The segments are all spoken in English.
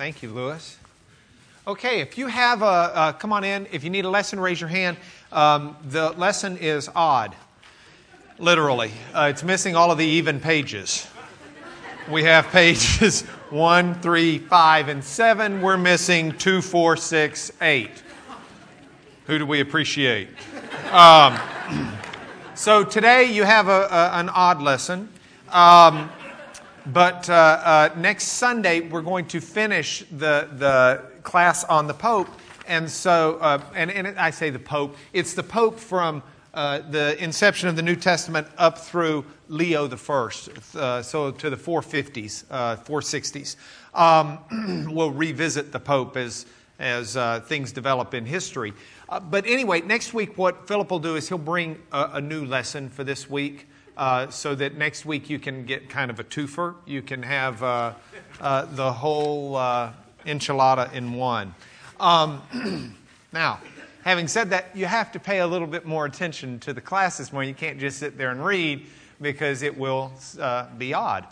Thank you, Lewis. Okay, if you have come on in. If you need a lesson, raise your hand. The lesson is odd, literally. It's missing all of the even pages. We have pages 1, 3, 5, and 7. We're missing 2, 4, 6, 8. Who do we appreciate? So today you have an odd lesson. But next Sunday we're going to finish the class on the Pope, and so I say the Pope. It's the Pope from the inception of the New Testament up through Leo the First, so to the 450s, 460s. We'll revisit the Pope as things develop in history. But anyway, next week what Philip will do is he'll bring a new lesson for this week. So that next week you can get kind of a twofer. You can have the whole enchilada in one. Now, having said that, you have to pay a little bit more attention to the class this morning. You can't just sit there and read because it will be odd.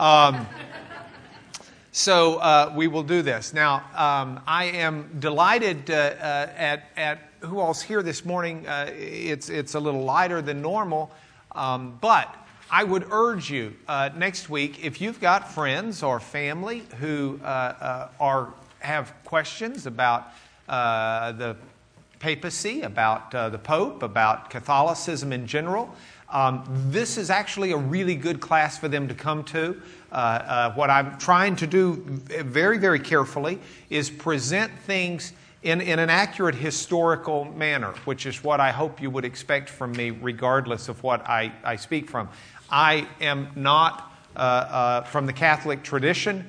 So we will do this. Now, I am delighted at who all's here this morning. It's a little lighter than normal. But I would urge you next week, if you've got friends or family who have questions about the papacy, about the Pope, about Catholicism in general, this is actually a really good class for them to come to. What I'm trying to do very, very carefully is present things in an accurate historical manner, which is what I hope you would expect from me regardless of what I speak from. I am not from the Catholic tradition.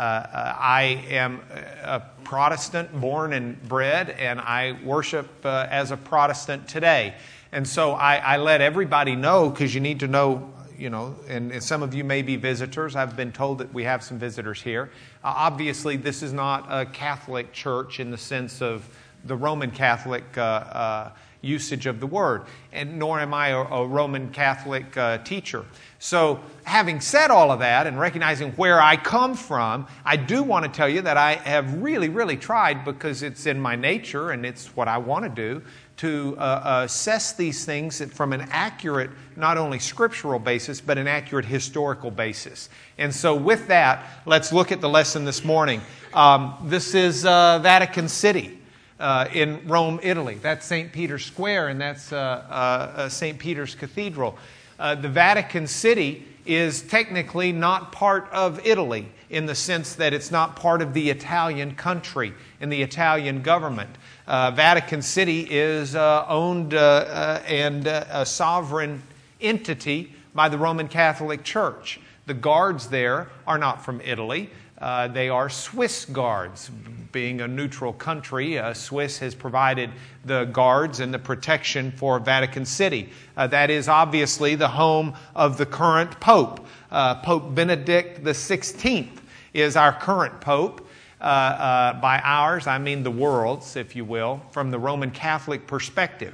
I am a Protestant born and bred, and I worship as a Protestant today. And so I let everybody know, because you need to know, and some of you may be visitors. I've been told that we have some visitors here. Obviously, this is not a Catholic church in the sense of the Roman Catholic usage of the word, and nor am I a Roman Catholic teacher. So, having said all of that and recognizing where I come from, I do want to tell you that I have really, really tried, because it's in my nature and it's what I want to do, to assess these things from an accurate, not only scriptural basis, but an accurate historical basis. And so with that, let's look at the lesson this morning. This is Vatican City in Rome, Italy. That's St. Peter's Square, and that's St. Peter's Cathedral. The Vatican City is technically not part of Italy, in the sense that it's not part of the Italian country and the Italian government. Vatican City is owned and a sovereign entity by the Roman Catholic Church. The guards there are not from Italy. They are Swiss guards. Being a neutral country, Swiss has provided the guards and the protection for Vatican City. That is obviously the home of the current Pope. Pope Benedict XVI is our current Pope. By ours, I mean the world's, if you will, from the Roman Catholic perspective.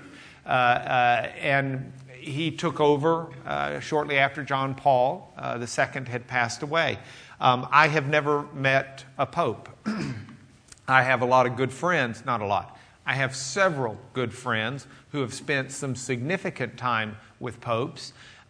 And he took over shortly after John Paul II had passed away. I have never met a pope. I have a lot of good friends, not a lot. I have several good friends who have spent some significant time with popes.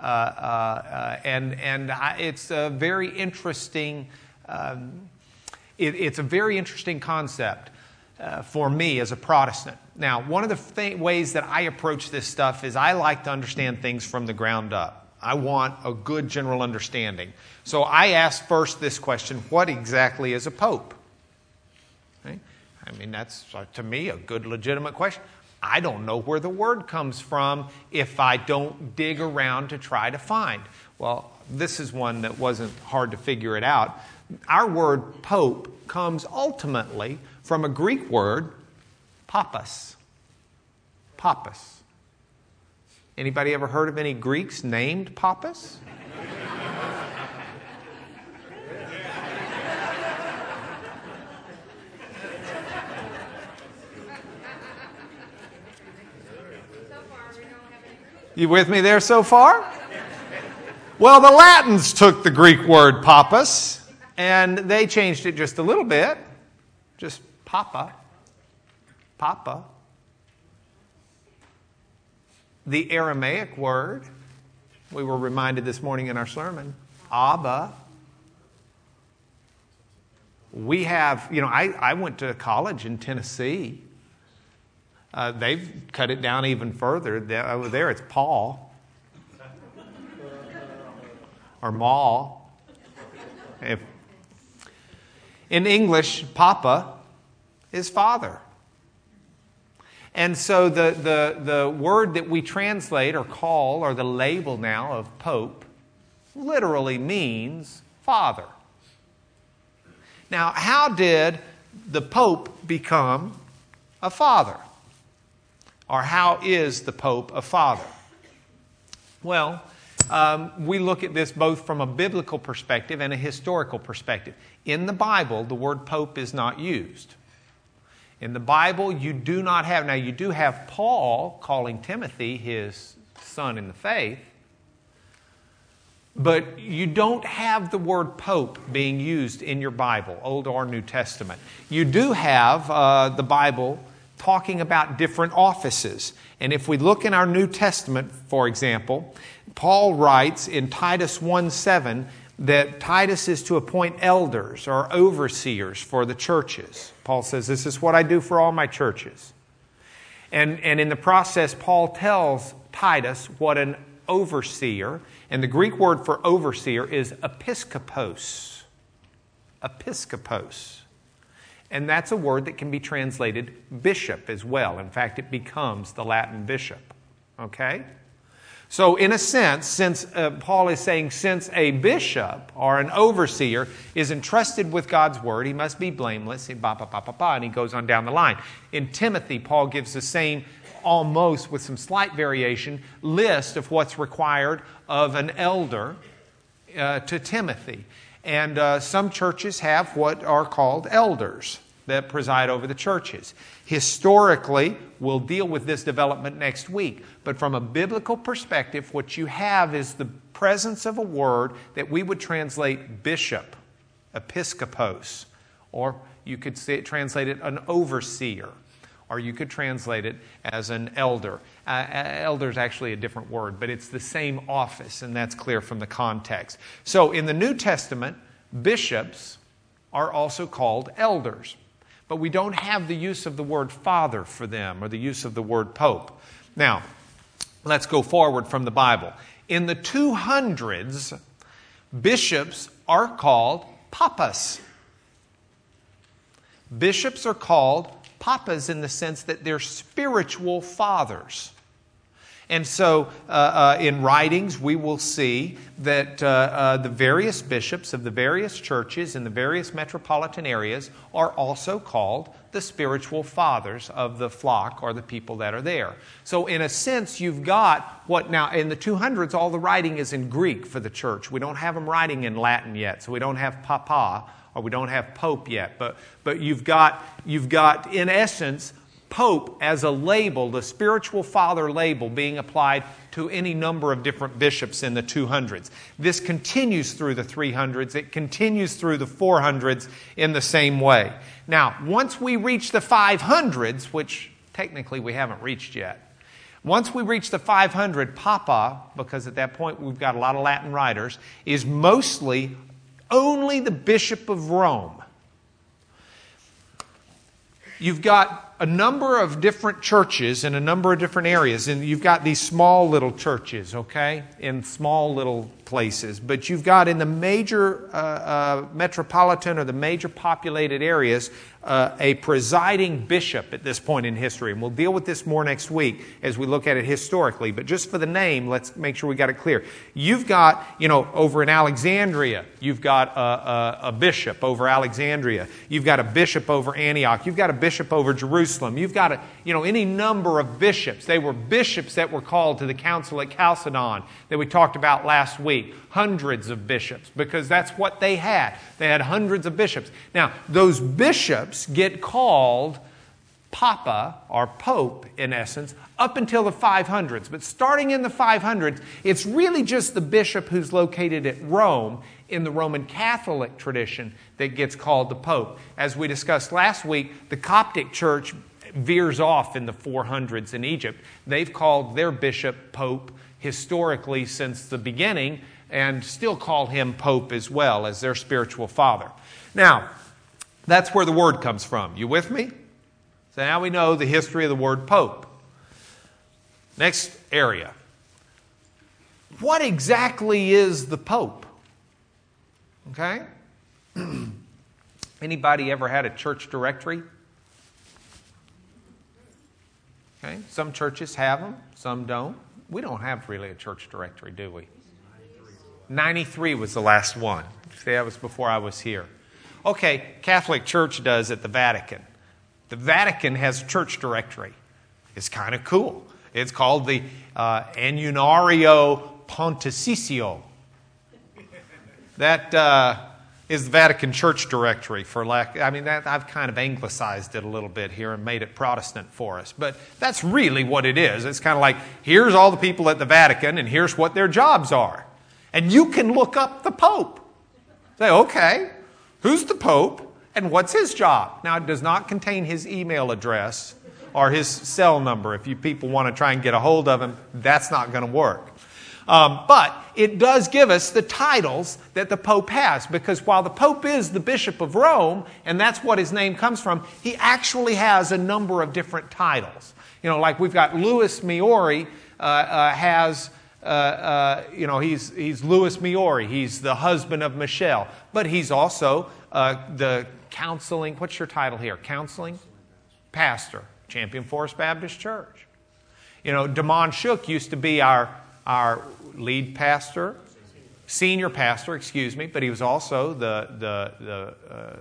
It's a very interesting it's a very interesting concept for me as a Protestant. Now, one of the ways that I approach this stuff is I like to understand things from the ground up. I want a good general understanding. So I ask first this question: what exactly is a pope? Okay? I mean, that's, to me, a good, legitimate question. I don't know where the word comes from if I don't dig around to try to find. Well, this is one that wasn't hard to figure it out. Our word pope comes ultimately from a Greek word, papas. Papas. Anybody ever heard of any Greeks named Papas? You with me there so far? Well, the Latins took the Greek word papas, and they changed it just a little bit. Just Papa. Papa. The Aramaic word, we were reminded this morning in our sermon, Abba. We have, I went to college in Tennessee. They've cut it down even further. Over there it's Paul. Or Ma. In English, Papa is father. And so the word that we translate or call, or the label now of Pope, literally means father. Now, how did the Pope become a father? Or how is the Pope a father? Well, we look at this both from a biblical perspective and a historical perspective. In the Bible, the word Pope is not used. In the Bible, you do not have, now you do have Paul calling Timothy his son in the faith, but you don't have the word Pope being used in your Bible, Old or New Testament. You do have the Bible talking about different offices. And if we look in our New Testament, for example, Paul writes in Titus 1:7 that Titus is to appoint elders or overseers for the churches. Paul says, this is what I do for all my churches. And in the process, Paul tells Titus what an overseer, and the Greek word for overseer is episkopos. Episkopos. And that's a word that can be translated bishop as well. In fact, it becomes the Latin bishop. Okay? So in a sense, since Paul is saying since a bishop or an overseer is entrusted with God's word, he must be blameless, and he goes on down the line. In Timothy, Paul gives the same, almost with some slight variation, list of what's required of an elder to Timothy. And some churches have what are called elders that preside over the churches. Historically, we'll deal with this development next week, but from a biblical perspective, what you have is the presence of a word that we would translate bishop, episkopos, or you could translate it an overseer, or you could translate it as an elder. Elder is actually a different word, but it's the same office, and that's clear from the context. So in the New Testament, bishops are also called elders. But we don't have the use of the word father for them or the use of the word pope. Now, let's go forward from the Bible. In the 200s, bishops are called papas. Bishops are called papas in the sense that they're spiritual fathers. And so in writings, we will see that the various bishops of the various churches in the various metropolitan areas are also called the spiritual fathers of the flock or the people that are there. So in a sense, you've got what now in the 200s, all the writing is in Greek for the church. We don't have them writing in Latin yet, so we don't have papa or we don't have pope yet. But you've got in essence Pope as a label, the spiritual father label being applied to any number of different bishops in the 200s. This continues through the 300s. It continues through the 400s in the same way. Now, once we reach the 500s, which technically we haven't reached yet, once we reach the 500, Papa, because at that point we've got a lot of Latin writers, is mostly only the Bishop of Rome. You've got a number of different churches in a number of different areas. And you've got these small little churches, okay, in small little places. But you've got in the major metropolitan or the major populated areas a presiding bishop at this point in history. And we'll deal with this more next week as we look at it historically. But just for the name, let's make sure we got it clear. You've got, over in Alexandria, you've got a bishop over Alexandria. You've got a bishop over Antioch. You've got a bishop over Jerusalem. You've got any number of bishops. They were bishops that were called to the council at Chalcedon that we talked about last week. Hundreds of bishops, because that's what they had. They had hundreds of bishops. Now, those bishops get called Papa, or Pope in essence, up until the 500s. But starting in the 500s, it's really just the bishop who's located at Rome in the Roman Catholic tradition that gets called the Pope. As we discussed last week, the Coptic Church veers off in the 400s in Egypt. They've called their bishop Pope historically since the beginning and still call him Pope as well as their spiritual father. Now, that's where the word comes from. You with me? So now we know the history of the word Pope. Next area. What exactly is the Pope? Okay? Anybody ever had a church directory? Okay? Some churches have them, some don't. We don't have really a church directory, do we? 93 was the last one. See, that was before I was here. Okay, Catholic Church does at the Vatican. The Vatican has a church directory. It's kind of cool. It's called the Annuario Pontificio. That is the Vatican Church Directory for lack. I mean, I've kind of anglicized it a little bit here and made it Protestant for us. But that's really what it is. It's kind of like, here's all the people at the Vatican and here's what their jobs are. And you can look up the Pope. Say, okay, who's the Pope and what's his job? Now, it does not contain his email address or his cell number. If you people want to try and get a hold of him, that's not going to work. But it does give us the titles that the Pope has, because while the Pope is the Bishop of Rome, and that's what his name comes from, he actually has a number of different titles. You know, like we've got Louis Miori he's Louis Miori. He's the husband of Michelle, but he's also the counseling. What's your title here? Counseling pastor, Champion Forest Baptist Church. You know, Damon Shook used to be our lead pastor, senior pastor, excuse me, but he was also the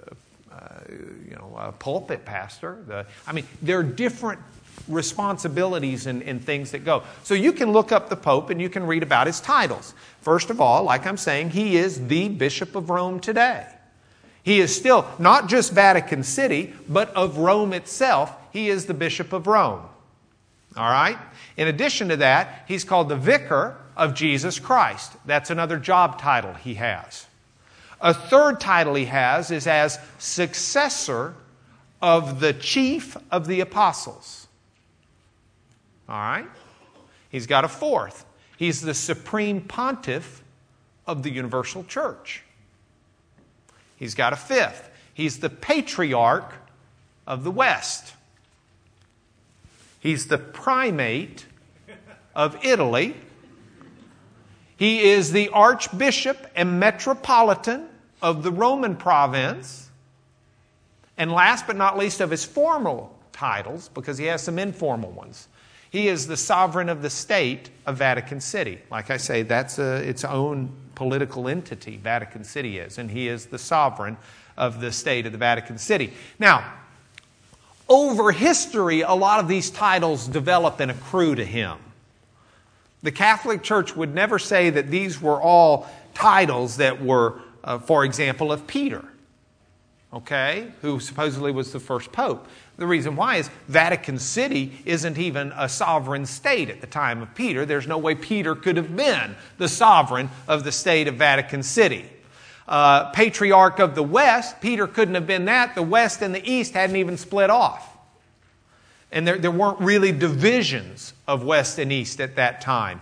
pulpit pastor. There are different responsibilities and things that go. So you can look up the Pope and you can read about his titles. First of all, like I'm saying, he is the Bishop of Rome today. He is still not just Vatican City, but of Rome itself. He is the Bishop of Rome. All right? In addition to that, he's called the Vicar of Jesus Christ. That's another job title he has. A third title he has is as successor of the Chief of the Apostles. All right? He's got a fourth. He's the Supreme Pontiff of the Universal Church. He's got a fifth. He's the Patriarch of the West. He's the Primate of Italy. He is the Archbishop and Metropolitan of the Roman province. And last but not least of his formal titles, because he has some informal ones, he is the Sovereign of the State of Vatican City. Like I say, that's its own political entity, Vatican City is, and he is the Sovereign of the State of the Vatican City. Now, over history, a lot of these titles develop and accrue to him. The Catholic Church would never say that these were all titles that were, for example, of Peter, okay, who supposedly was the first pope. The reason why is Vatican City isn't even a sovereign state at the time of Peter. There's no way Peter could have been the sovereign of the state of Vatican City. Patriarch of the West, Peter couldn't have been that. The West and the East hadn't even split off. And there weren't really divisions of West and East at that time.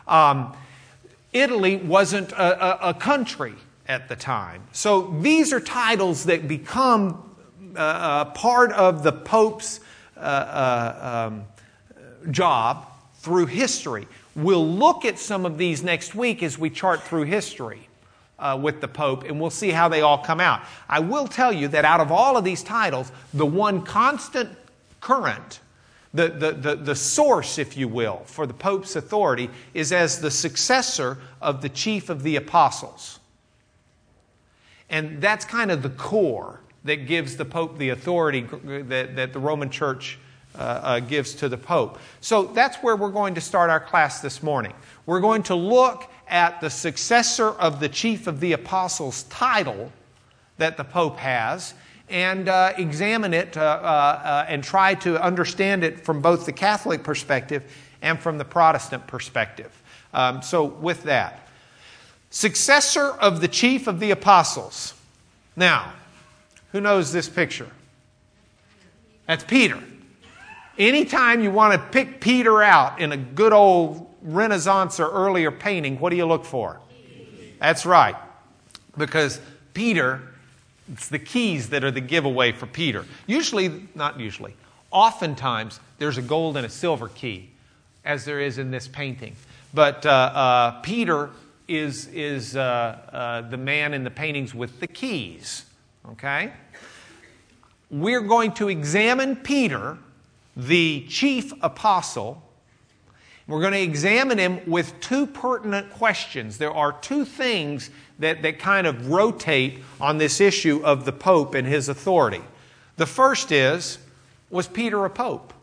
Italy wasn't a country at the time. So these are titles that become part of the Pope's job through history. We'll look at some of these next week as we chart through history with the Pope, and we'll see how they all come out. I will tell you that out of all of these titles, the one constant current, the source, if you will, for the Pope's authority is as the successor of the Chief of the Apostles. And that's kind of the core that gives the Pope the authority that the Roman Church gives to the Pope. So that's where we're going to start our class this morning. We're going to look at the successor of the Chief of the Apostles title that the Pope has, and examine it and try to understand it from both the Catholic perspective and from the Protestant perspective. So with that, successor of the chief of the apostles. Now, who knows this picture? That's Peter. Anytime you want to pick Peter out in a good old Renaissance or earlier painting, what do you look for? That's right. Because Peter, it's the keys that are the giveaway for Peter. Oftentimes, there's a gold and a silver key, as there is in this painting. But Peter is the man in the paintings with the keys. Okay? We're going to examine Peter, the chief apostle. We're going to examine him with two pertinent questions. There are two things that kind of rotate on this issue of the Pope and his authority. The first is, was Peter a pope?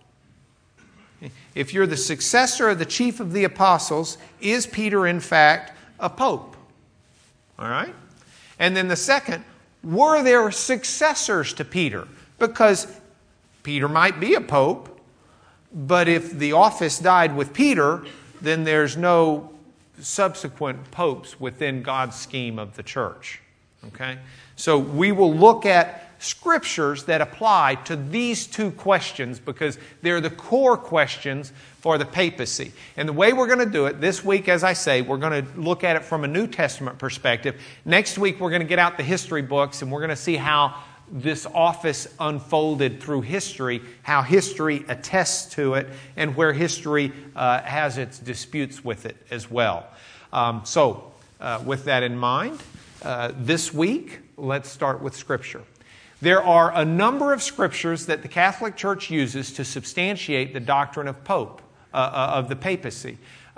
If you're the successor of the chief of the apostles, is Peter in fact a pope? All right? And then the second, were there successors to Peter? Because Peter might be a pope, but if the office died with Peter, then there's no subsequent popes within God's scheme of the church. Okay? So we will look at scriptures that apply to these two questions because they're the core questions for the papacy. And the way we're going to do it this week, as I say, we're going to look at it from a New Testament perspective. Next week, we're going to get out the history books and we're going to see how this office unfolded through history, how history attests to it, and where history has its disputes with it as well. So, with that in mind, this week, let's start with Scripture. There are a number of scriptures that the Catholic Church uses to substantiate the doctrine of of the papacy.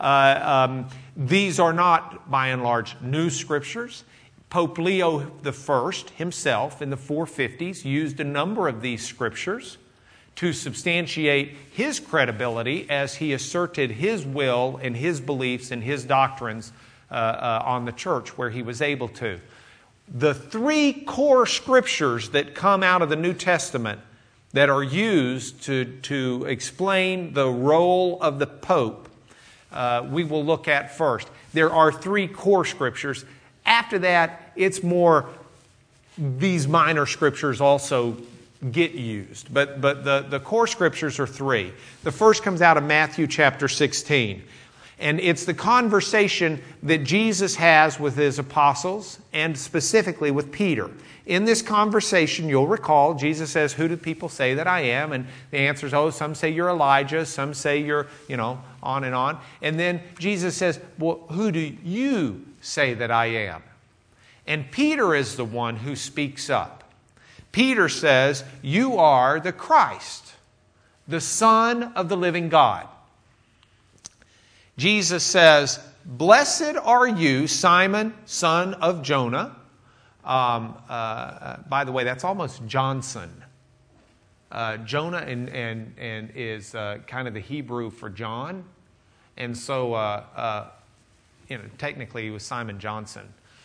These are not, by and large, new scriptures. Pope Leo I himself, in the 450s, used a number of these scriptures to substantiate his credibility as he asserted his will and his beliefs and his doctrines on the church where he was able to. The three core scriptures that come out of the New Testament that are used to explain the role of the Pope, we will look at first. There are three core scriptures. After that, it's more these minor scriptures also get used. But the core scriptures are three. The first comes out of Matthew chapter 16. And it's the conversation that Jesus has with his apostles and specifically with Peter. In this conversation, you'll recall, Jesus says, "Who do people say that I am?" And the answer is, "Oh, some say you're Elijah, some say you're, on and on." And then Jesus says, "Well, who do you say that I am?" And Peter is the one who speaks up. Peter says, "You are the Christ, the Son of the living God." Jesus says, "Blessed are you, Simon, son of Jonah." By the way, that's almost Johnson. Jonah and is kind of the Hebrew for John. And so, technically he was Simon Johnson.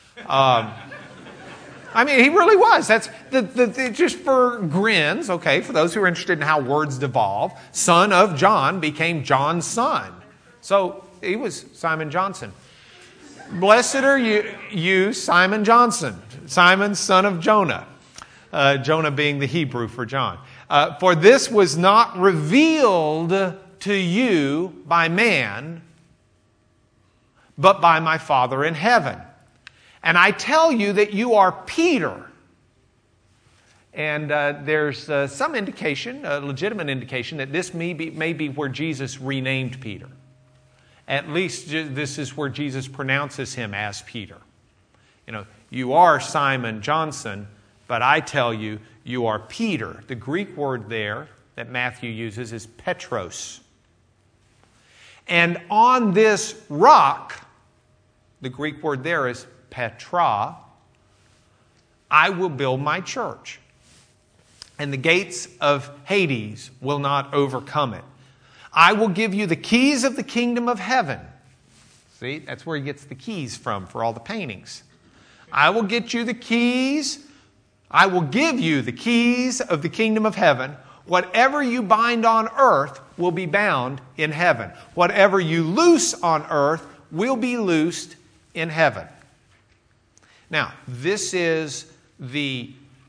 He really was. That's just for grins, okay, for those who are interested in how words devolve. Son of John became John's son. So he was Simon Johnson. Blessed are you, Simon Johnson, Simon, son of Jonah. Jonah being the Hebrew for John. For this was not revealed to you by man, but by my Father in heaven. And I tell you that you are Peter. And there's some indication, a legitimate indication, that this may be where Jesus renamed Peter. At least this is where Jesus pronounces him as Peter. You are Simon Johnson, but I tell you, you are Peter. The Greek word there that Matthew uses is Petros. And on this rock, the Greek word there is Petra, I will build my church, and the gates of Hades will not overcome it. I will give you the keys of the kingdom of heaven. See, that's where he gets the keys from for all the paintings. I will get you the keys I will give you the keys of the kingdom of heaven. Whatever you bind on earth will be bound in heaven. Whatever you loose on earth will be loosed in heaven. Now, this is the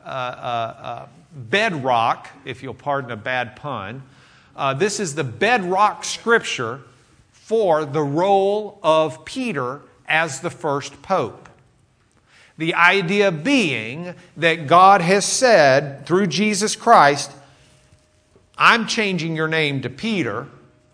bedrock, if you'll pardon a bad pun. This is the bedrock scripture for the role of Peter as the first pope. The idea being that God has said through Jesus Christ, I'm changing your name to Peter,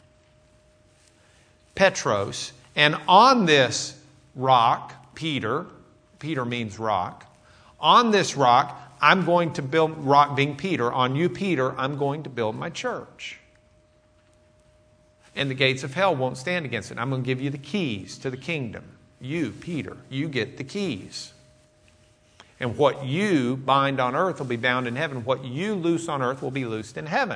Petros, and on this rock, Peter means rock, on this rock, I'm going to build, rock being Peter, on you, Peter, I'm going to build my church. And the gates of hell won't stand against it. I'm going to give you the keys to the kingdom. You, Peter, you get the keys. And what you bind on earth will be bound in heaven. What you loose on earth will be loosed in heaven.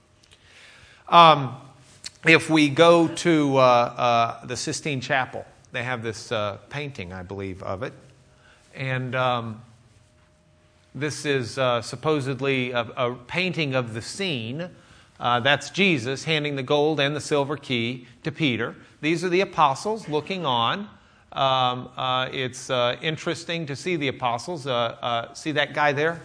If we go to the Sistine Chapel, they have this painting, I believe, of it. And this is supposedly a painting of the scene. That's Jesus handing the gold and the silver key to Peter. These are the apostles looking on. It's interesting to see the apostles. See that guy there?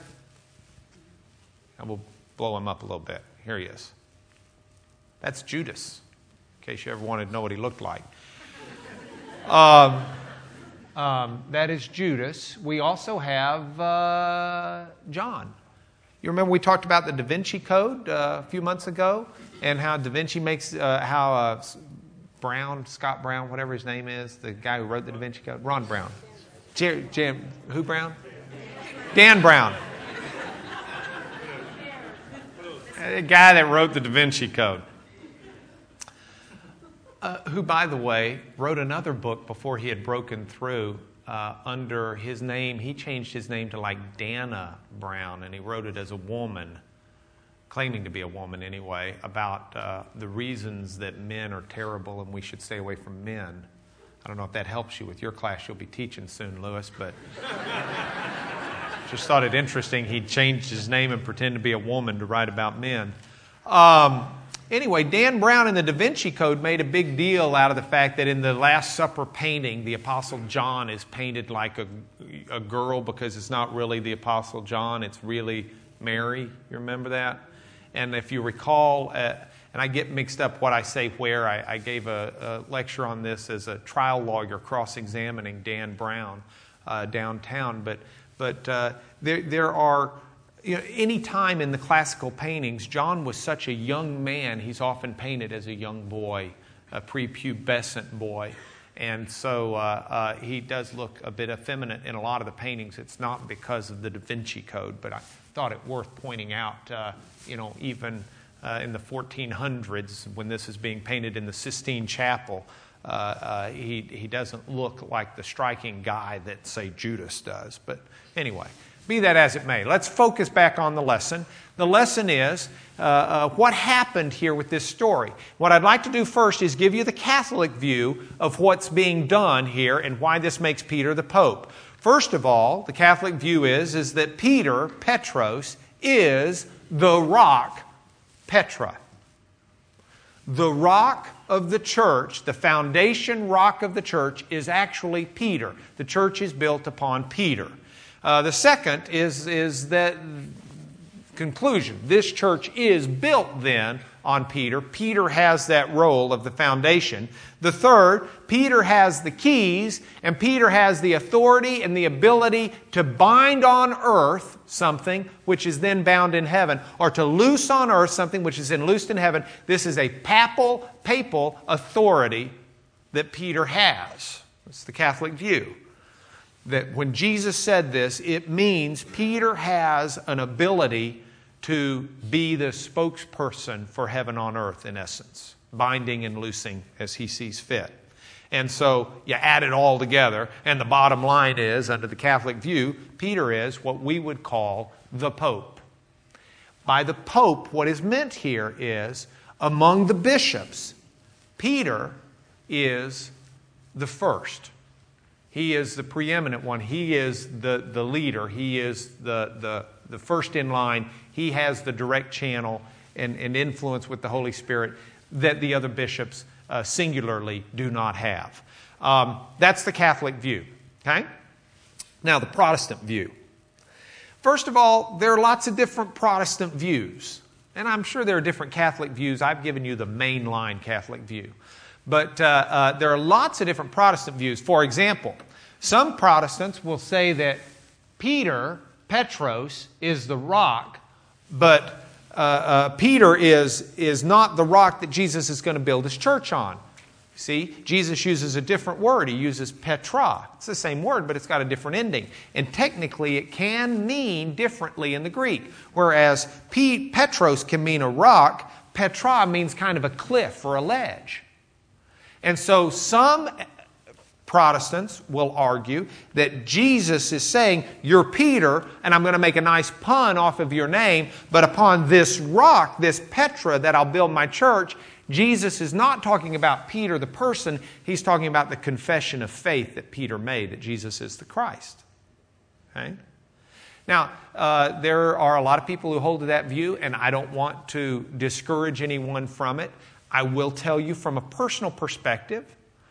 I will blow him up a little bit. Here he is. That's Judas, in case you ever wanted to know what he looked like. That is Judas. We also have John. You remember we talked about the Da Vinci Code a few months ago, and how Da Vinci makes, Scott Brown, whatever his name is, the guy who wrote the Da Vinci Code, Ron Brown. Who Brown? Dan Brown. The guy that wrote the Da Vinci Code. Who, by the way, wrote another book before he had broken through under his name. He changed his name to like Dana Brown, and he wrote it as a woman, claiming to be a woman anyway, about the reasons that men are terrible and we should stay away from men. I don't know if that helps you with your class you'll be teaching soon, Lewis, but just thought it interesting he changed his name and pretended to be a woman to write about men. Anyway, Dan Brown in the Da Vinci Code made a big deal out of the fact that in the Last Supper painting, the Apostle John is painted like a girl because it's not really the Apostle John, it's really Mary. You remember that? And if you recall, and I get mixed up what I say where, I gave a lecture on this as a trial lawyer cross-examining Dan Brown downtown. But there are... You know, any time in the classical paintings, John was such a young man, he's often painted as a young boy, a prepubescent boy. And so he does look a bit effeminate in a lot of the paintings. It's not because of the Da Vinci Code, but I thought it worth pointing out, even in the 1400s, when this is being painted in the Sistine Chapel, he doesn't look like the striking guy that, say, Judas does. But anyway... Be that as it may, let's focus back on the lesson. The lesson is what happened here with this story. What I'd like to do first is give you the Catholic view of what's being done here and why this makes Peter the Pope. First of all, the Catholic view is that Peter, Petros, is the rock, Petra. The rock of the church, the foundation rock of the church, is actually Peter. The church is built upon Peter. The second is that conclusion. This church is built then on Peter. Peter has that role of the foundation. The third, Peter has the keys, and Peter has the authority and the ability to bind on earth something which is then bound in heaven, or to loose on earth something which is then loosed in heaven. This is a papal authority that Peter has. It's the Catholic view. That when Jesus said this, it means Peter has an ability to be the spokesperson for heaven on earth, in essence, binding and loosing as he sees fit. And so you add it all together, and the bottom line is, under the Catholic view, Peter is what we would call the Pope. By the Pope, what is meant here is, among the bishops, Peter is the first. He is the preeminent one. He is the leader. He is the first in line. He has the direct channel and influence with the Holy Spirit that the other bishops singularly do not have. That's the Catholic view. Okay? Now, the Protestant view. First of all, there are lots of different Protestant views. And I'm sure there are different Catholic views. I've given you the mainline Catholic view. But there are lots of different Protestant views. For example, some Protestants will say that Peter, Petros, is the rock, but Peter is not the rock that Jesus is going to build his church on. See, Jesus uses a different word. He uses Petra. It's the same word, but it's got a different ending. And technically, it can mean differently in the Greek. Whereas Petros can mean a rock, Petra means kind of a cliff or a ledge. And so some Protestants will argue that Jesus is saying, you're Peter, and I'm going to make a nice pun off of your name, but upon this rock, this Petra, that I'll build my church. Jesus is not talking about Peter the person. He's talking about the confession of faith that Peter made, that Jesus is the Christ. Okay? Now, there are a lot of people who hold to that view, and I don't want to discourage anyone from it. I will tell you from a personal perspective,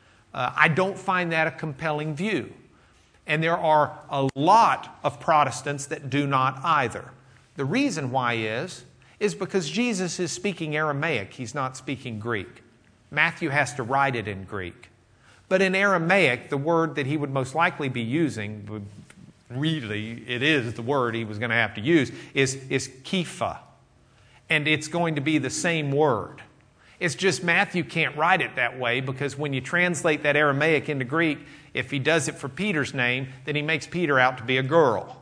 I don't find that a compelling view. And there are a lot of Protestants that do not either. The reason why is because Jesus is speaking Aramaic. He's not speaking Greek. Matthew has to write it in Greek. But in Aramaic, the word that he would most likely be using, really it is the word he was going to have to use, is kepha. And it's going to be the same word. It's just Matthew can't write it that way because when you translate that Aramaic into Greek, if he does it for Peter's name, then he makes Peter out to be a girl.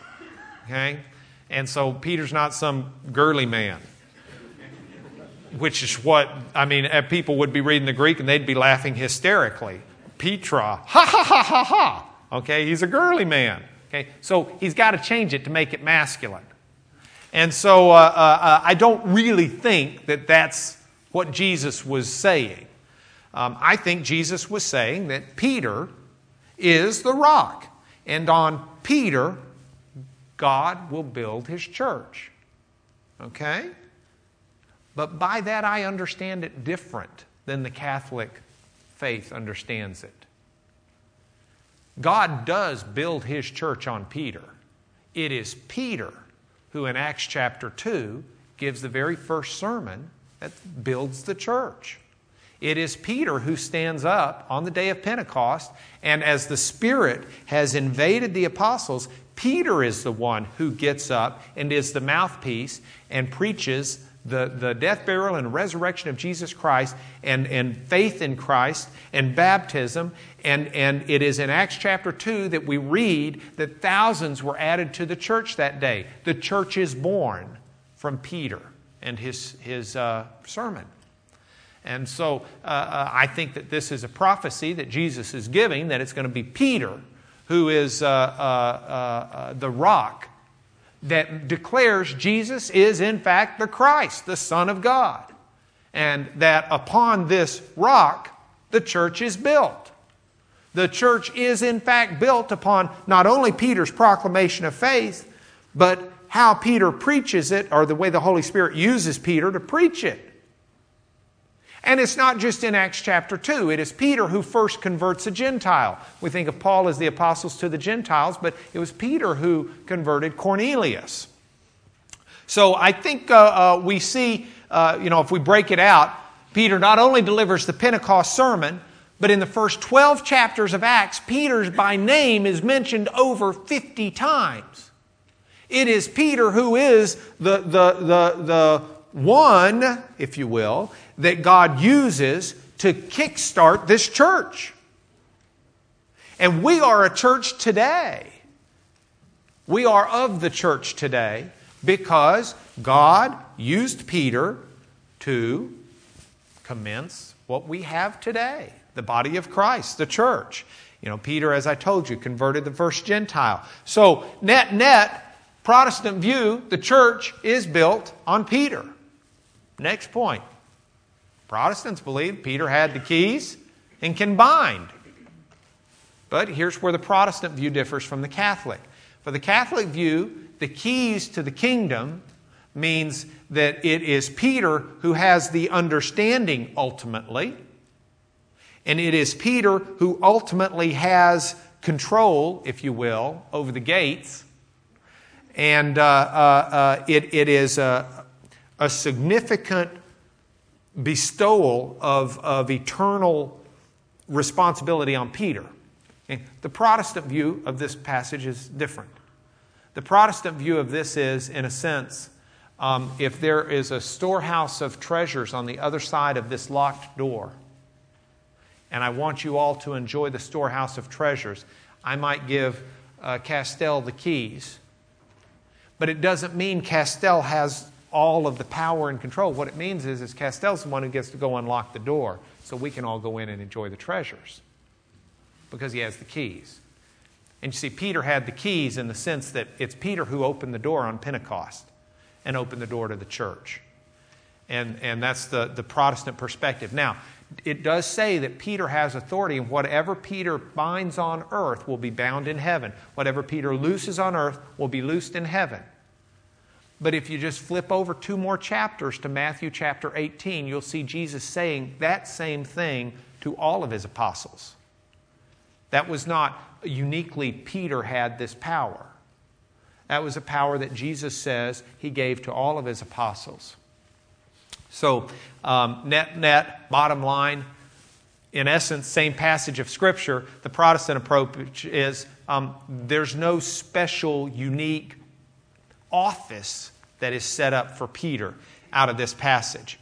Okay? And so Peter's not some girly man. Which is what, people would be reading the Greek and they'd be laughing hysterically. Petra, ha ha ha ha ha. Okay, he's a girly man. Okay, so he's got to change it to make it masculine. And so I don't really think that that's what Jesus was saying. I think Jesus was saying that Peter is the rock. And on Peter, God will build His church. Okay? But by that I understand it different than the Catholic faith understands it. God does build His church on Peter. It is Peter who in Acts chapter 2 gives the very first sermon that builds the church. It is Peter who stands up on the day of Pentecost, and as the Spirit has invaded the apostles, Peter is the one who gets up and is the mouthpiece and preaches the death, burial, and resurrection of Jesus Christ and faith in Christ and baptism. And it is in Acts chapter 2 that we read that thousands were added to the church that day. The church is born from Peter and his sermon. And so I think that this is a prophecy that Jesus is giving, that it's going to be Peter who is the rock that declares Jesus is in fact the Christ, the Son of God. And that upon this rock, the church is built. The church is in fact built upon not only Peter's proclamation of faith, but how Peter preaches it, or the way the Holy Spirit uses Peter to preach it. And it's not just in Acts chapter 2. It is Peter who first converts a Gentile. We think of Paul as the apostles to the Gentiles, but it was Peter who converted Cornelius. So I think we see, if we break it out, Peter not only delivers the Pentecost sermon, but in the first 12 chapters of Acts, Peter's by name is mentioned over 50 times. It is Peter who is the one, if you will, that God uses to kickstart this church. And we are a church today. We are of the church today because God used Peter to commence what we have today, the body of Christ, the church. Peter, as I told you, converted the first Gentile. So, net, Protestant view, the church is built on Peter. Next point. Protestants believe Peter had the keys and can bind. But here's where the Protestant view differs from the Catholic. For the Catholic view, the keys to the kingdom means that it is Peter who has the understanding ultimately, and it is Peter who ultimately has control, if you will, over the gates. And it is a significant bestowal of eternal responsibility on Peter. Okay? The Protestant view of this passage is different. The Protestant view of this is, in a sense, if there is a storehouse of treasures on the other side of this locked door, and I want you all to enjoy the storehouse of treasures, I might give Castell the keys. But it doesn't mean Castell has all of the power and control. What it means is Castell's the one who gets to go unlock the door so we can all go in and enjoy the treasures because he has the keys. And you see, Peter had the keys in the sense that it's Peter who opened the door on Pentecost and opened the door to the church. And that's the Protestant perspective. Now, it does say that Peter has authority, and whatever Peter binds on earth will be bound in heaven. Whatever Peter looses on earth will be loosed in heaven. But if you just flip over 2 more chapters to Matthew chapter 18, you'll see Jesus saying that same thing to all of his apostles. That was not uniquely Peter had this power. That was a power that Jesus says he gave to all of his apostles. So, net, bottom line, in essence, same passage of Scripture. The Protestant approach is there's no special, unique office that is set up for Peter out of this passage.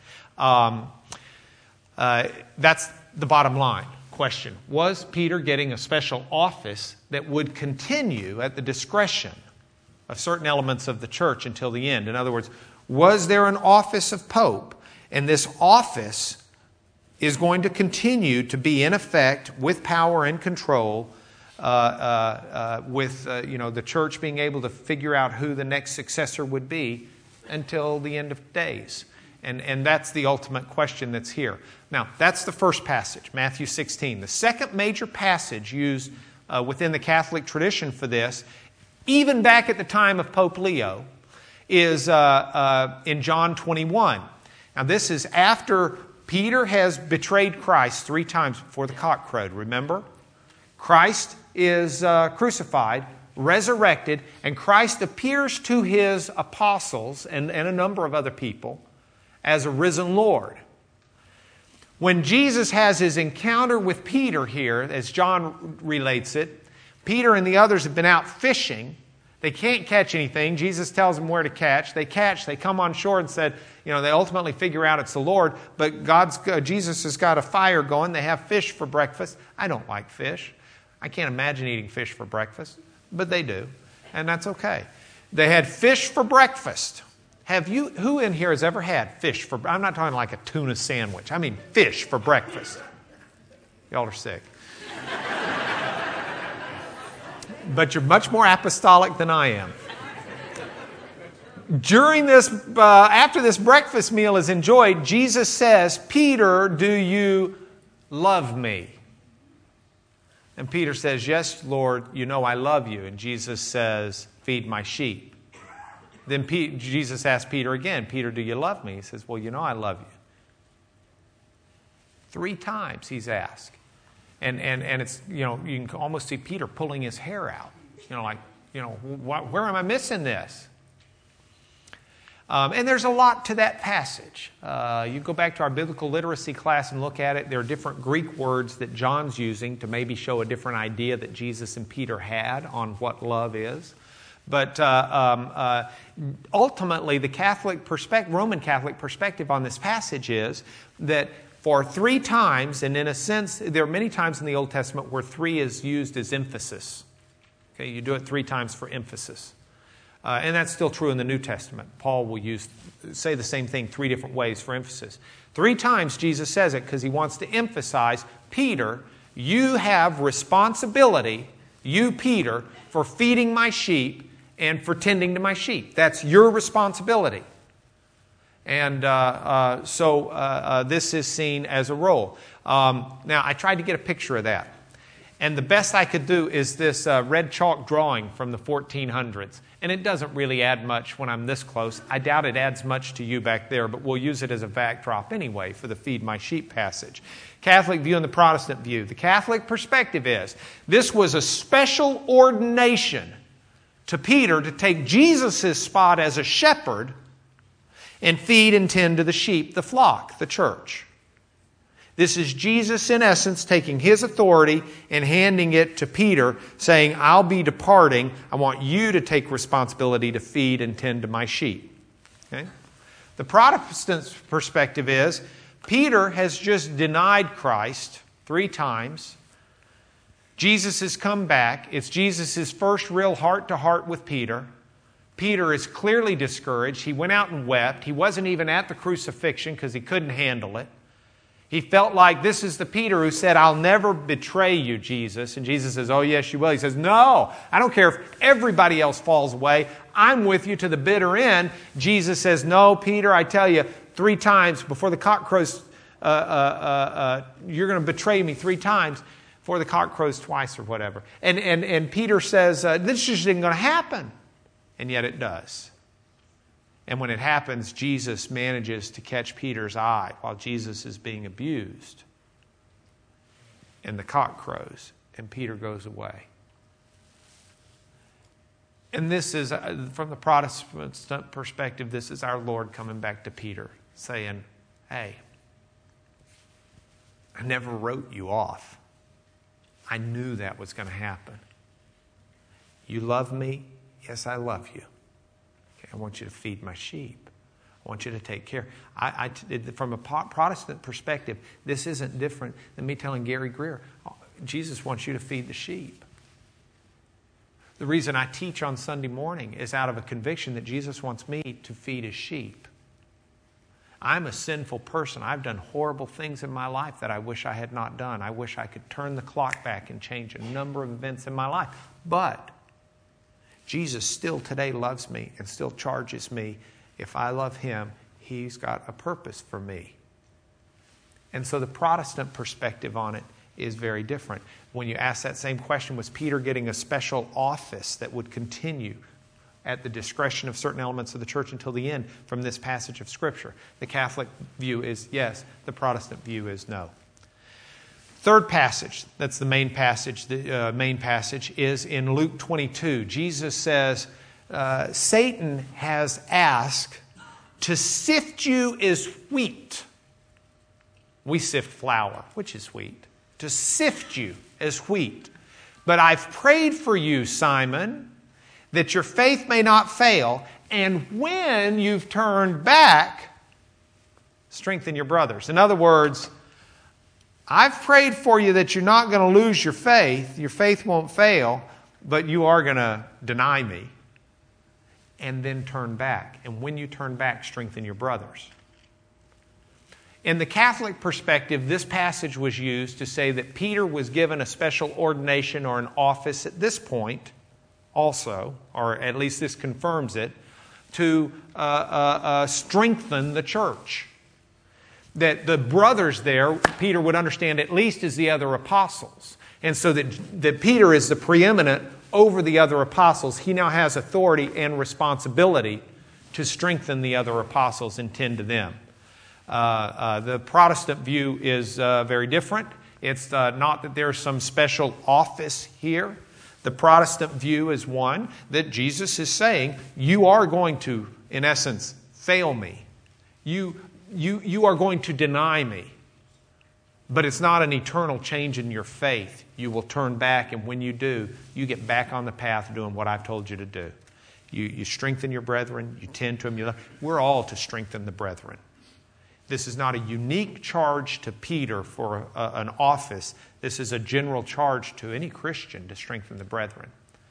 That's the bottom line question. Was Peter getting a special office that would continue at the discretion of certain elements of the church until the end? In other words, was there an office of Pope? And this office is going to continue to be in effect with power and control, with the church being able to figure out who the next successor would be until the end of days. And that's the ultimate question that's here. Now, that's the first passage, Matthew 16. The second major passage used within the Catholic tradition for this, even back at the time of Pope Leo, is in John 21. Now, this is after Peter has betrayed Christ 3 times before the cock crowed, remember? Christ is crucified, resurrected, and Christ appears to his apostles and a number of other people as a risen Lord. When Jesus has his encounter with Peter here, as John relates it, Peter and the others have been out fishing. They can't catch anything. Jesus tells them where to catch. They catch. They come on shore and said, they ultimately figure out it's the Lord, but Jesus has got a fire going. They have fish for breakfast. I don't like fish. I can't imagine eating fish for breakfast, but they do, and that's okay. They had fish for breakfast. Who in here has ever had fish for, I'm not talking like a tuna sandwich. I mean fish for breakfast. Y'all are sick. But you're much more apostolic than I am. During this, after this breakfast meal is enjoyed, Jesus says, Peter, do you love me? And Peter says, yes, Lord, you know I love you. And Jesus says, feed my sheep. Then Jesus asks Peter again, Peter, do you love me? He says, well, you know I love you. 3 times he's asked. And it's, you can almost see Peter pulling his hair out. Where am I missing this? And there's a lot to that passage. You go back to our biblical literacy class and look at it. There are different Greek words that John's using to maybe show a different idea that Jesus and Peter had on what love is. But ultimately, the Roman Catholic perspective on this passage is that for 3 times, and in a sense, there are many times in the Old Testament where 3 is used as emphasis. Okay, you do it 3 times for emphasis. And that's still true in the New Testament. Paul will say the same thing 3 different ways for emphasis. 3 times Jesus says it because he wants to emphasize, Peter, you have responsibility, you, Peter, for feeding my sheep and for tending to my sheep. That's your responsibility. And so this is seen as a role. Now, I tried to get a picture of that. And the best I could do is this red chalk drawing from the 1400s. And it doesn't really add much when I'm this close. I doubt it adds much to you back there, but we'll use it as a backdrop anyway for the Feed My Sheep passage. Catholic view and the Protestant view. The Catholic perspective is this was a special ordination to Peter to take Jesus' spot as a shepherd and feed and tend to the sheep, the flock, the church. This is Jesus, in essence, taking his authority and handing it to Peter, saying, I'll be departing. I want you to take responsibility to feed and tend to my sheep. Okay? The Protestant perspective is, Peter has just denied Christ 3 times. Jesus has come back. It's Jesus' first real heart-to-heart with Peter. Peter is clearly discouraged. He went out and wept. He wasn't even at the crucifixion because he couldn't handle it. He felt like this is the Peter who said, I'll never betray you, Jesus. And Jesus says, oh, yes, you will. He says, no, I don't care if everybody else falls away. I'm with you to the bitter end. Jesus says, no, Peter, I tell you, 3 times before the cock crows, you're going to betray me 3 times before the cock crows twice or whatever. And Peter says, this just isn't going to happen. And yet it does. And when it happens, Jesus manages to catch Peter's eye while Jesus is being abused. And the cock crows, and Peter goes away. And this is, from the Protestant perspective, this is our Lord coming back to Peter, saying, hey, I never wrote you off. I knew that was going to happen. You love me? Yes, I love you. I want you to feed my sheep. I want you to take care. From a Protestant perspective, this isn't different than me telling Gary Greer, Jesus wants you to feed the sheep. The reason I teach on Sunday morning is out of a conviction that Jesus wants me to feed his sheep. I'm a sinful person. I've done horrible things in my life that I wish I had not done. I wish I could turn the clock back and change a number of events in my life. But Jesus still today loves me and still charges me. If I love him, he's got a purpose for me. And so the Protestant perspective on it is very different. When you ask that same question, was Peter getting a special office that would continue at the discretion of certain elements of the church until the end from this passage of Scripture? The Catholic view is yes. The Protestant view is no. Third passage, that's the main passage. The main passage is in Luke 22. Jesus says, Satan has asked to sift you as wheat. We sift flour, which is wheat. To sift you as wheat. But I've prayed for you, Simon, that your faith may not fail. And when you've turned back, strengthen your brothers. In other words, I've prayed for you that you're not going to lose your faith won't fail, but you are going to deny me, and then turn back. And when you turn back, strengthen your brothers. In the Catholic perspective, this passage was used to say that Peter was given a special ordination or an office at this point also, or at least this confirms it, to strengthen the church. That the brothers there, Peter would understand at least as the other apostles. And so that Peter is the preeminent over the other apostles. He now has authority and responsibility to strengthen the other apostles and tend to them. The Protestant view is very different. It's not that there's some special office here. The Protestant view is one that Jesus is saying, you are going to, in essence, fail me. You are going to deny me. But it's not an eternal change in your faith. You will turn back, and when you do, you get back on the path doing what I've told you to do. You strengthen your brethren, you tend to them. We're all to strengthen the brethren. This is not a unique charge to Peter for an office. This is a general charge to any Christian to strengthen the brethren.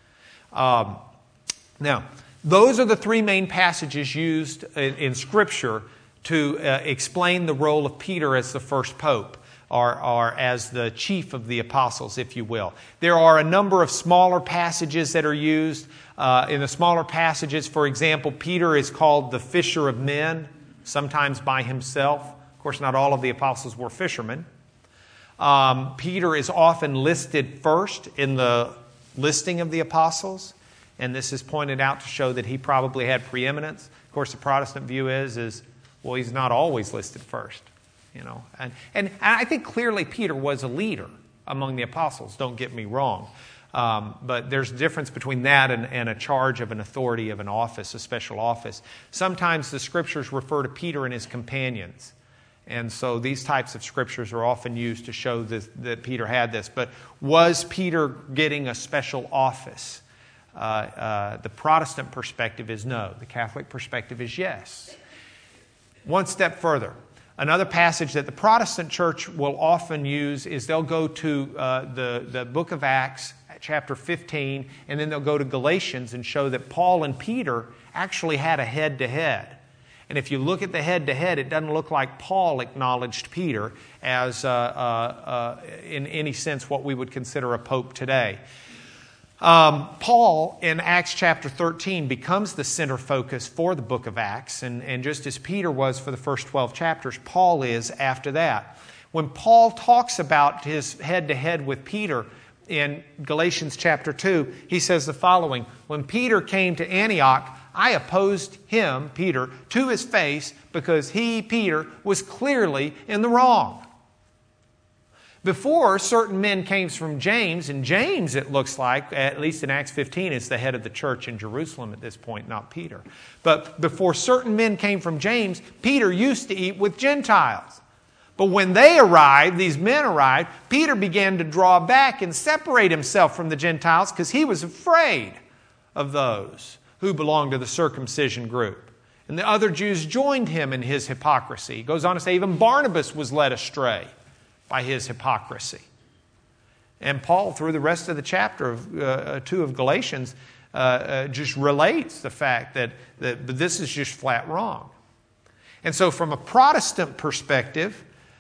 Now, those are the 3 main passages used in Scripture to explain the role of Peter as the first pope, or as the chief of the apostles, if you will. There are a number of smaller passages that are used. In the smaller passages, for example, Peter is called the fisher of men, sometimes by himself. Of course, not all of the apostles were fishermen. Peter is often listed first in the listing of the apostles, and this is pointed out to show that he probably had preeminence. Of course, the Protestant view is well, he's not always listed first, And I think clearly Peter was a leader among the apostles. Don't get me wrong, but there's a difference between that and a charge of an authority of an office, a special office. Sometimes the Scriptures refer to Peter and his companions. And so these types of scriptures are often used to show that Peter had this. But was Peter getting a special office? The Protestant perspective is no. The Catholic perspective is yes. One step further. Another passage that the Protestant church will often use is they'll go to the book of Acts, chapter 15, and then they'll go to Galatians and show that Paul and Peter actually had a head-to-head. And if you look at the head-to-head, it doesn't look like Paul acknowledged Peter as, in any sense, what we would consider a pope today. Paul, in Acts chapter 13, becomes the center focus for the book of Acts. And just as Peter was for the first 12 chapters, Paul is after that. When Paul talks about his head-to-head with Peter in Galatians chapter 2, he says the following: when Peter came to Antioch, I opposed him, Peter, to his face because he, Peter, was clearly in the wrong. Before, certain men came from James, and James, it looks like, at least in Acts 15, is the head of the church in Jerusalem at this point, not Peter. But before certain men came from James, Peter used to eat with Gentiles. But when they arrived, these men arrived, Peter began to draw back and separate himself from the Gentiles because he was afraid of those who belonged to the circumcision group. And the other Jews joined him in his hypocrisy. He goes on to say even Barnabas was led astray by his hypocrisy. And Paul, through the rest of the chapter of 2 of Galatians, just relates the fact that this is just flat wrong. And so from a Protestant perspective,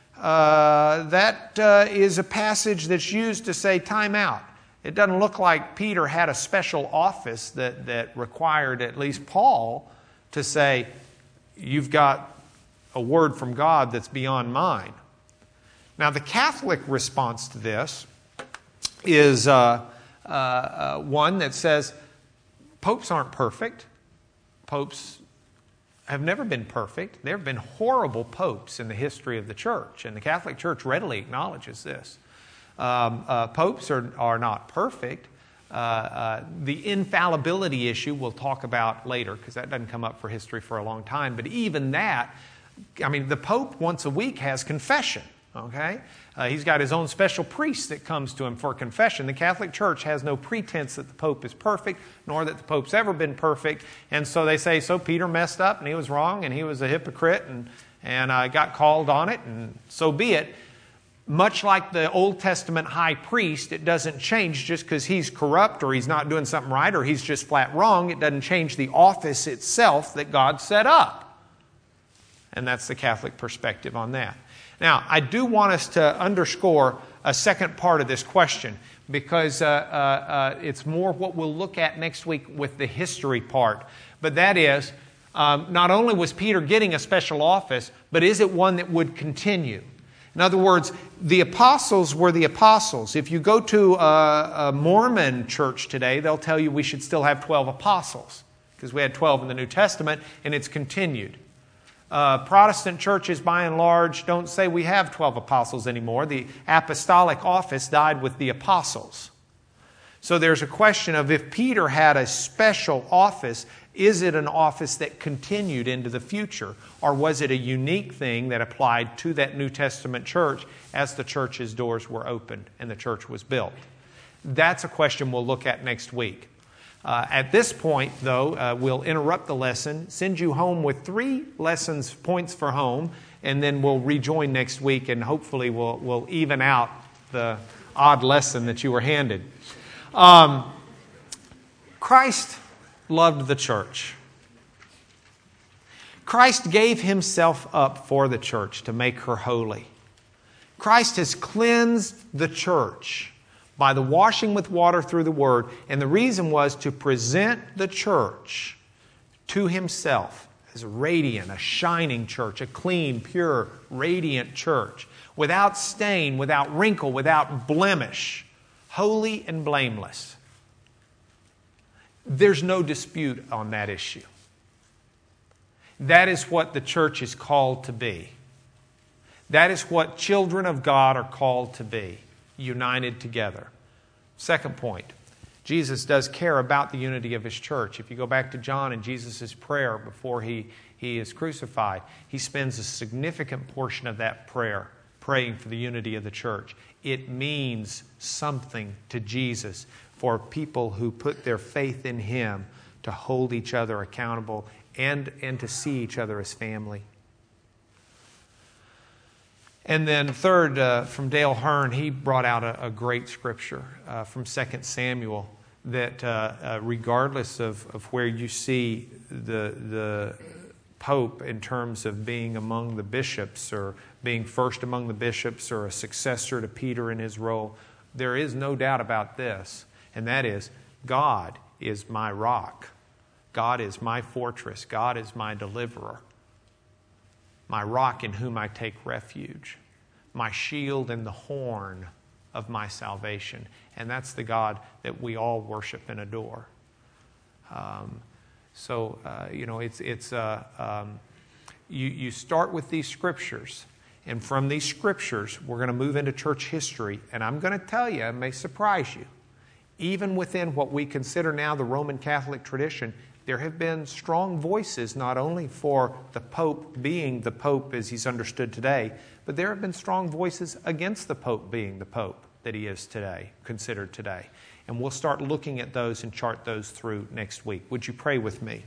that is a passage that's used to say time out. It doesn't look like Peter had a special office that required at least Paul to say, you've got a word from God that's beyond mine. Now, the Catholic response to this is one that says popes aren't perfect. Popes have never been perfect. There have been horrible popes in the history of the church, and the Catholic Church readily acknowledges this. Popes are not perfect. The infallibility issue we'll talk about later because that doesn't come up for history for a long time. But even that, the Pope once a week has confession. Okay, he's got his own special priest that comes to him for confession. The Catholic Church has no pretense that the Pope is perfect, nor that the Pope's ever been perfect. And so they say, so Peter messed up and he was wrong and he was a hypocrite and got called on it, and so be it. Much like the Old Testament high priest, it doesn't change just because he's corrupt or he's not doing something right or he's just flat wrong. It doesn't change the office itself that God set up. And that's the Catholic perspective on that. Now, I do want us to underscore a second part of this question because it's more what we'll look at next week with the history part. But that is, not only was Peter getting a special office, but is it one that would continue? In other words, the apostles were the apostles. If you go to a Mormon church today, they'll tell you we should still have 12 apostles because we had 12 in the New Testament and it's continued. Protestant churches, by and large, don't say we have 12 apostles anymore. The apostolic office died with the apostles. So there's a question of if Peter had a special office, is it an office that continued into the future? Or was it a unique thing that applied to that New Testament church as the church's doors were opened and the church was built? That's a question we'll look at next week. At this point, though, we'll interrupt the lesson, send you home with 3 lessons points for home, and then we'll rejoin next week and hopefully we'll even out the odd lesson that you were handed. Christ loved the church. Christ gave himself up for the church to make her holy. Christ has cleansed the church by the washing with water through the Word, and the reason was to present the church to himself is a radiant, a shining church, a clean, pure, radiant church, without stain, without wrinkle, without blemish, holy and blameless. There's no dispute on that issue. That is what the church is called to be. That is what children of God are called to be, united together. Second point, Jesus does care about the unity of His church. If you go back to John and Jesus' prayer before he is crucified, He spends a significant portion of that prayer praying for the unity of the church. It means something to Jesus for people who put their faith in Him to hold each other accountable and to see each other as family. And then third, from Dale Hearn, he brought out a great scripture from 2 Samuel that regardless of where you see the Pope in terms of being among the bishops or being first among the bishops or a successor to Peter in his role, there is no doubt about this, and that is God is my rock. God is my fortress. God is my deliverer. My rock in whom I take refuge. My shield and the horn of my salvation. And that's the God that we all worship and adore. You start with these scriptures. And from these scriptures, we're going to move into church history. And I'm going to tell you, it may surprise you, even within what we consider now the Roman Catholic tradition, there have been strong voices not only for the Pope being the Pope as he's understood today, but there have been strong voices against the Pope being the Pope that he is today, considered today. And we'll start looking at those and chart those through next week. Would you pray with me?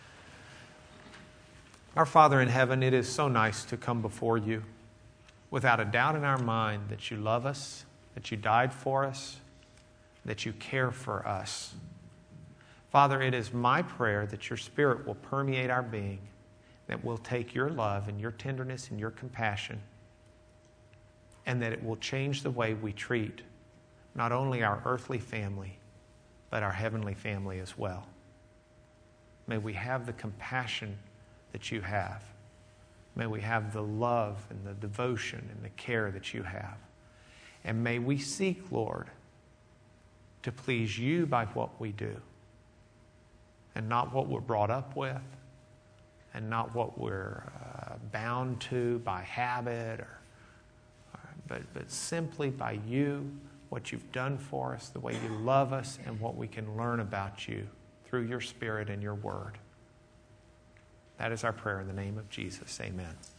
Our Father in heaven, it is so nice to come before you without a doubt in our mind that you love us, that you died for us, that you care for us. Father, it is my prayer that your Spirit will permeate our being, that we'll take your love and your tenderness and your compassion, and that it will change the way we treat not only our earthly family, but our heavenly family as well. May we have the compassion that you have. May we have the love and the devotion and the care that you have. And may we seek, Lord, to please you by what we do, and not what we're brought up with, and not what we're bound to by habit, but simply by you, what you've done for us, the way you love us, and what we can learn about you through your Spirit and your Word. That is our prayer in the name of Jesus. Amen.